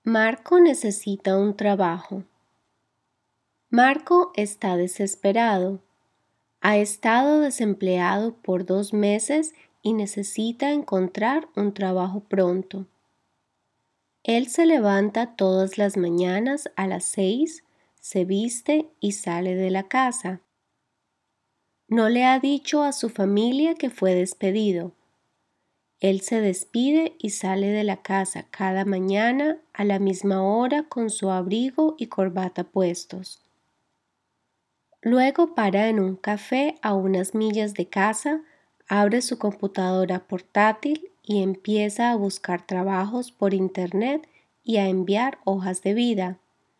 Marco necesita un trabajo. Marco está desesperado. Ha estado desempleado por 2 meses y necesita encontrar un trabajo pronto. Él se levanta todas las mañanas a las 6, se viste y sale de la casa. No le ha dicho a su familia que fue despedido. Él se despide y sale de la casa cada mañana a la misma hora con su abrigo y corbata puestos. Luego para en un café a unas millas de casa, abre su computadora portátil y empieza a buscar trabajos por internet y a enviar hojas de vida.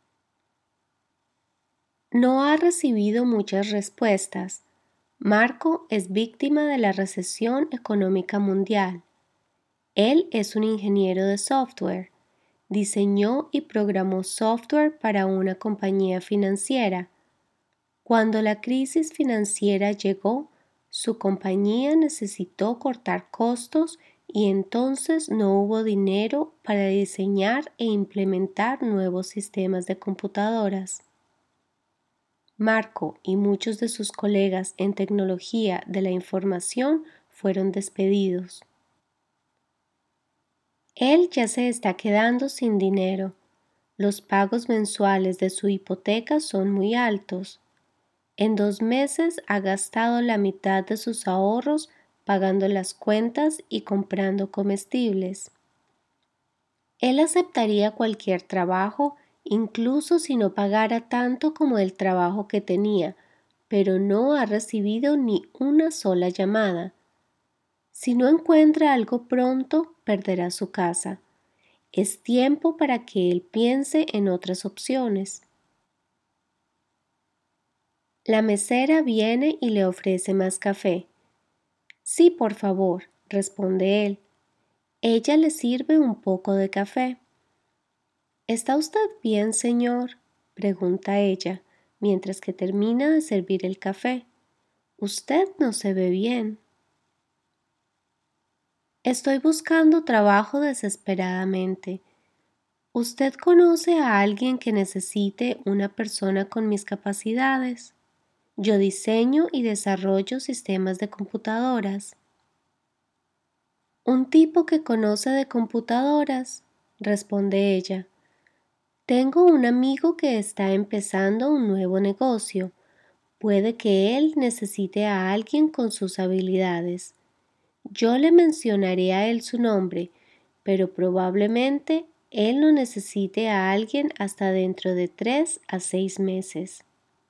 No ha recibido muchas respuestas. Marco es víctima de la recesión económica mundial. Él es un ingeniero de software. Diseñó y programó software para una compañía financiera. Cuando la crisis financiera llegó, su compañía necesitó cortar costos y entonces no hubo dinero para diseñar e implementar nuevos sistemas de computadoras. Marco y muchos de sus colegas en tecnología de la información fueron despedidos. Él ya se está quedando sin dinero. Los pagos mensuales de su hipoteca son muy altos. En 2 meses ha gastado la mitad de sus ahorros pagando las cuentas y comprando comestibles. Él aceptaría cualquier trabajo, incluso si no pagara tanto como el trabajo que tenía, pero no ha recibido ni una sola llamada. Si no encuentra algo pronto, perderá su casa. Es tiempo para que él piense en otras opciones. La mesera viene y le ofrece más café. Sí, por favor, responde él. Ella le sirve un poco de café. ¿Está usted bien, señor?, pregunta ella, mientras que termina de servir el café. Usted no se ve bien. Estoy buscando trabajo desesperadamente. ¿Usted conoce a alguien que necesite una persona con mis capacidades? Yo diseño y desarrollo sistemas de computadoras. Un tipo que conoce de computadoras, responde ella. Tengo un amigo que está empezando un nuevo negocio. Puede que él necesite a alguien con sus habilidades. Yo le mencionaré a él su nombre, pero probablemente él no necesite a alguien hasta dentro de 3 a 6 meses.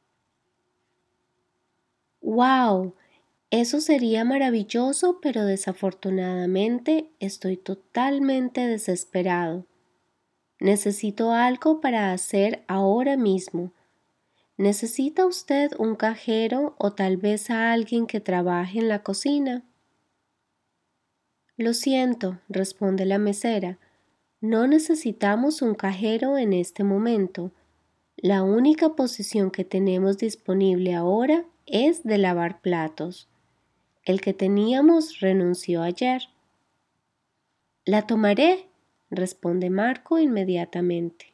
¡Wow! Eso sería maravilloso, pero desafortunadamente estoy totalmente desesperado. Necesito algo para hacer ahora mismo. ¿Necesita usted un cajero o tal vez a alguien que trabaje en la cocina? Lo siento, responde la mesera. No necesitamos un cajero en este momento. La única posición que tenemos disponible ahora es de lavar platos. El que teníamos renunció ayer. La tomaré, responde Marco inmediatamente.